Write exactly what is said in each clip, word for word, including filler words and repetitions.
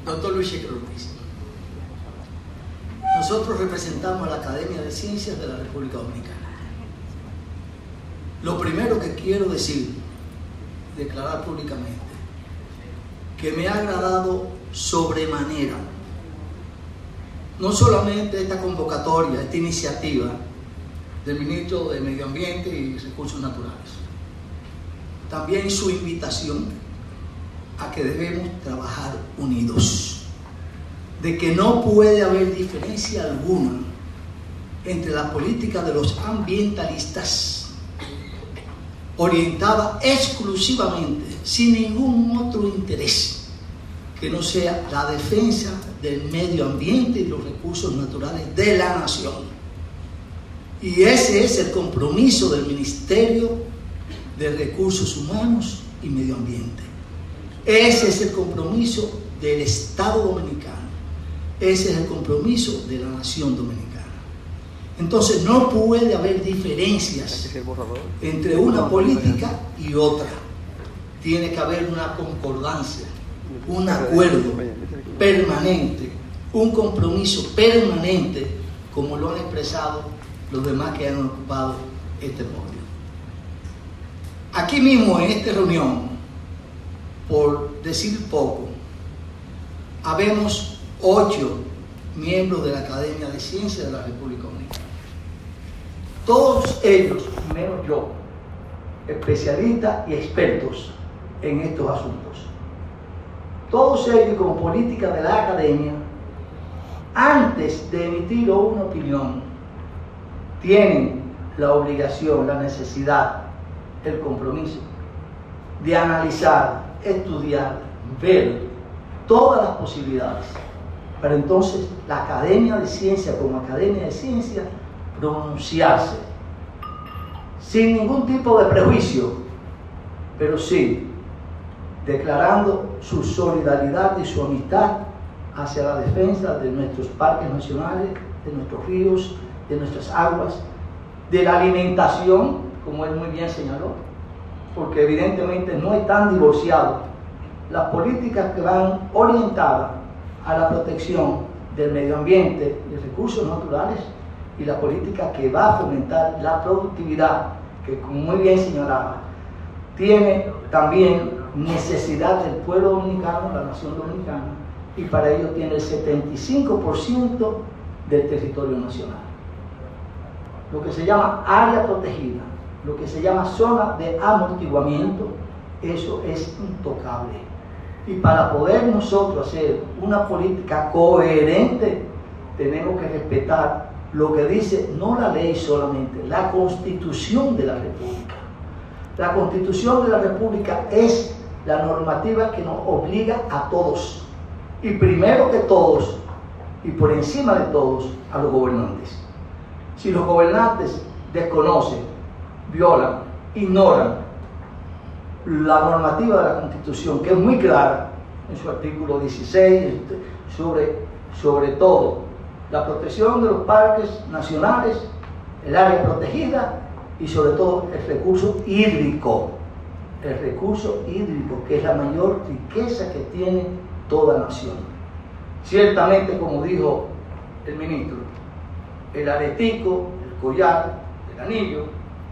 Doctor Luis Sheker Ortiz, nosotros representamos a la Academia de Ciencias de la República Dominicana. Lo primero que quiero decir, declarar públicamente, que me ha agradado sobremanera, no solamente esta convocatoria, esta iniciativa del Ministro de Medio Ambiente y Recursos Naturales, también su invitación a que debemos trabajar unidos, de que no puede haber diferencia alguna entre la política de los ambientalistas, orientada exclusivamente, sin ningún otro interés, que no sea la defensa del medio ambiente y los recursos naturales de la nación. Y ese es el compromiso del Ministerio de Recursos Humanos y Medio Ambiente. Ese es el compromiso del Estado Dominicano. Ese es el compromiso de la nación dominicana. Entonces no puede haber diferencias entre una política y otra. Tiene que haber una concordancia, un acuerdo permanente, un compromiso permanente, como lo han expresado los demás que han ocupado este podio. Aquí mismo en esta reunión, por decir poco, habemos ocho miembros de la Academia de Ciencias de la República Dominicana. Todos ellos, menos yo, especialistas y expertos en estos asuntos. Todos ellos, como política de la Academia, antes de emitir una opinión, tienen la obligación, la necesidad, el compromiso de analizar, estudiar, ver todas las posibilidades, para entonces la Academia de Ciencia, como Academia de Ciencia, pronunciarse sin ningún tipo de prejuicio, pero sí declarando su solidaridad y su amistad hacia la defensa de nuestros parques nacionales, de nuestros ríos, de nuestras aguas, de la alimentación, como él muy bien señaló, porque evidentemente no están divorciados las políticas que van orientadas a la protección del medio ambiente y recursos naturales y la política que va a fomentar la productividad, que como muy bien señalaba, tiene también necesidad del pueblo dominicano, la nación dominicana, y para ello tiene el setenta y cinco por ciento del territorio nacional. Lo que se llama área protegida, lo que se llama zona de amortiguamiento, eso es intocable. Y para poder nosotros hacer una política coherente, tenemos que respetar lo que dice no la ley solamente, la Constitución de la República. La Constitución de la República es la normativa que nos obliga a todos, y primero que todos, y por encima de todos, a los gobernantes. Si los gobernantes desconocen, violan, ignoran la normativa de la Constitución, que es muy clara en su artículo dieciséis, sobre, sobre todo la protección de los parques nacionales, el área protegida y sobre todo el recurso hídrico, el recurso hídrico, que es la mayor riqueza que tiene toda nación. Ciertamente, como dijo el ministro, el aretico, el collar, el anillo,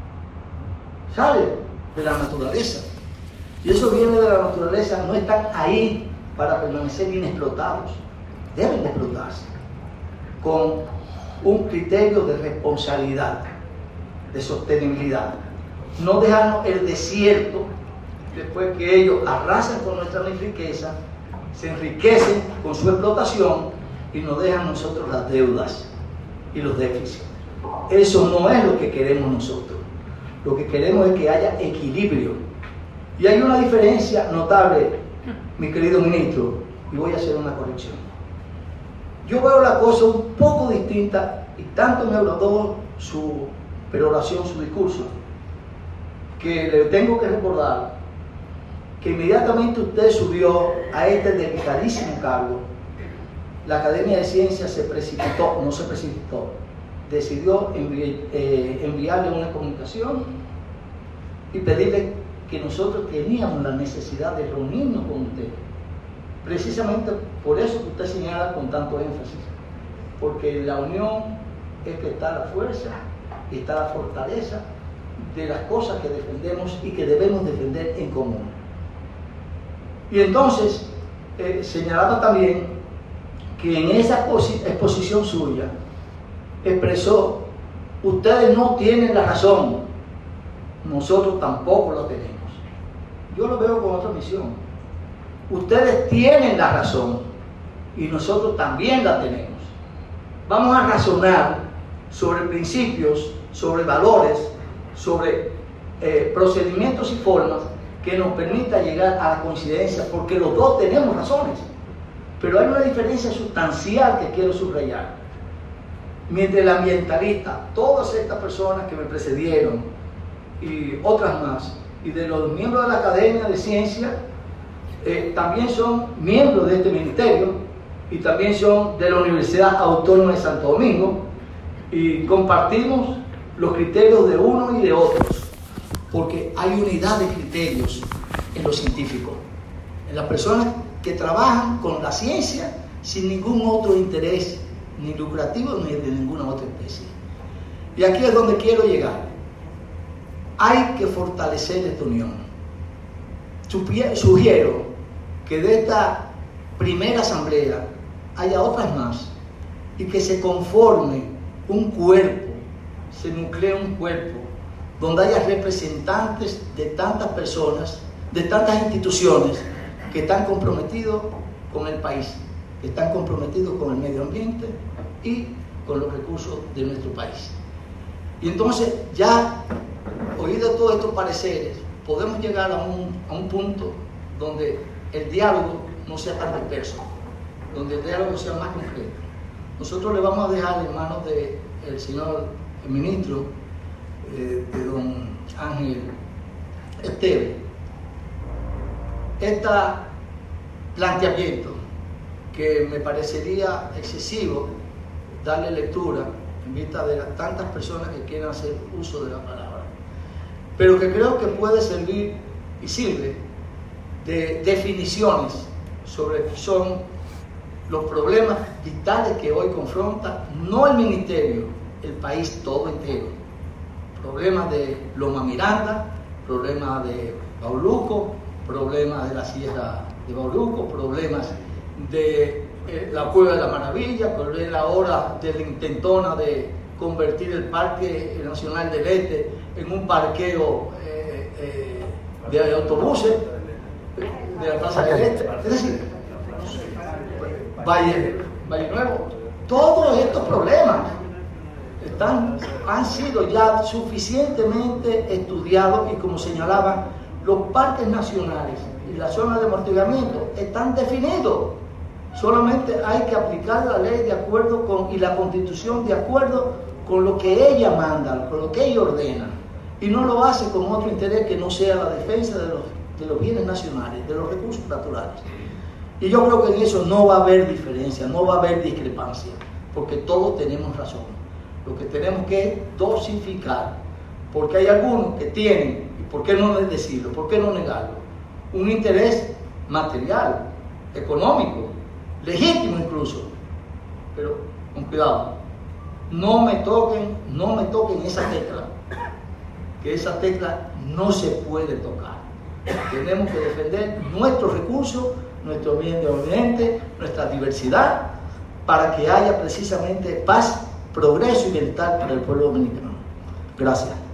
sale de la naturaleza. Y eso viene de la naturaleza, no están ahí para permanecer inexplotados, deben de explotarse con un criterio de responsabilidad, de sostenibilidad. No dejarnos el desierto después que ellos arrasan con nuestra riqueza, se enriquecen con su explotación y nos dejan nosotros las deudas y los déficits. Eso no es lo que queremos nosotros. Lo que queremos es que haya equilibrio. Y hay una diferencia notable, mi querido ministro, y voy a hacer una corrección. Yo veo la cosa un poco distinta, y tanto me agradó su peroración, su discurso, que le tengo que recordar que inmediatamente usted subió a este delicadísimo cargo, la Academia de Ciencias se precipitó, no se precipitó, decidió envi eh, enviarle una comunicación y pedirle que nosotros teníamos la necesidad de reunirnos con usted precisamente por eso que usted señala con tanto énfasis, porque en la unión es que está la fuerza y está la fortaleza de las cosas que defendemos y que debemos defender en común. Y entonces, eh, señalaba también que en esa exposición suya expresó: ustedes no tienen la razón, nosotros tampoco la tenemos. Yo lo veo con otra misión. Ustedes tienen la razón y nosotros también la tenemos. Vamos a razonar sobre principios, sobre valores, sobre eh, procedimientos y formas que nos permita llegar a la coincidencia, porque los dos tenemos razones. Pero hay una diferencia sustancial que quiero subrayar. Mientras el ambientalista, todas estas personas que me precedieron y otras más, y de los miembros de la Academia de Ciencias, eh, también son miembros de este ministerio y también son de la Universidad Autónoma de Santo Domingo, y compartimos los criterios de uno y de otros, porque hay unidad de criterios en los científicos, en las personas que trabajan con la ciencia sin ningún otro interés, ni lucrativo ni de ninguna otra especie. Y aquí es donde quiero llegar. Hay que fortalecer esta unión. Sugiero que de esta primera asamblea haya otras más y que se conforme un cuerpo, se nuclee un cuerpo donde haya representantes de tantas personas, de tantas instituciones que están comprometidos con el país, que están comprometidos con el medio ambiente y con los recursos de nuestro país. Y entonces, ya oído todos estos pareceres, podemos llegar a un, a un punto donde el diálogo no sea tan disperso, donde el diálogo sea más concreto. Nosotros le vamos a dejar en manos del señor el ministro, eh, de don Ángel Esteves, este planteamiento que me parecería excesivo darle lectura en vista de las tantas personas que quieren hacer uso de la palabra, pero que creo que puede servir y sirve de definiciones sobre qué son los problemas vitales que hoy confronta no el ministerio, el país todo entero. Problemas de Loma Miranda, problemas de Bauluco, problemas de la Sierra de Bauluco, problemas de eh, la Cueva de la Maravilla, problemas ahora de la intentona de convertir el Parque Nacional del Este en un parqueo eh, eh, de autobuses de la Plaza del Este. Es decir, Valle, Valle Nuevo, todos estos problemas están, han sido ya suficientemente estudiados y, como señalaban, los parques nacionales y las zonas de amortiguamiento están definidos. Solamente hay que aplicar la ley de acuerdo con, y la Constitución de acuerdo con lo que ella manda, con lo que ella ordena, y no lo hace con otro interés que no sea la defensa de los, de los bienes nacionales, de los recursos naturales. Y yo creo que en eso no va a haber diferencia, no va a haber discrepancia, porque todos tenemos razón. Lo que tenemos que es dosificar, porque hay algunos que tienen, y por qué no decirlo, por qué no negarlo, un interés material, económico, legítimo incluso, pero con cuidado, no me toquen, no me toquen esa tecla, que esa tecla no se puede tocar. Tenemos que defender nuestros recursos, nuestro medio ambiente, nuestra diversidad, para que haya precisamente paz, progreso y bienestar para el pueblo dominicano. Gracias.